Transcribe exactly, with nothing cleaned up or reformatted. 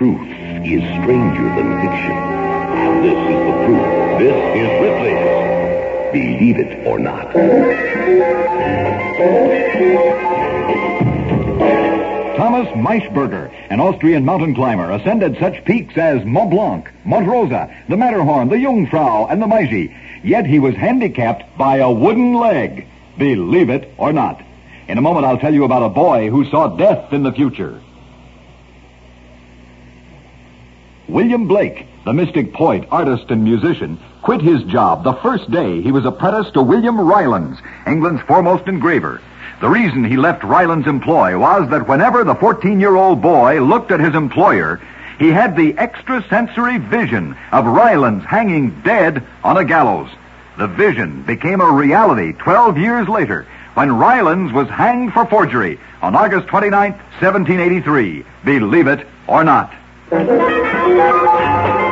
truth is stranger than fiction. And this is the proof. This is Ripley's Believe It or Not. Thomas Maischberger, an Austrian mountain climber, ascended such peaks as Mont Blanc, Mont Rosa, the Matterhorn, the Jungfrau, and the Meiji. Yet he was handicapped by a wooden leg. Believe it or not. In a moment, I'll tell you about a boy who saw death in the future. William Blake, the mystic poet, artist, and musician, quit his job the first day he was apprenticed to William Rylands, England's foremost engraver. The reason he left Rylands' employ was that whenever the fourteen-year-old boy looked at his employer, he had the extrasensory vision of Rylands hanging dead on a gallows. The vision became a reality twelve years later when Rylands was hanged for forgery on August twenty-ninth, seventeen eighty-three. Believe it or not.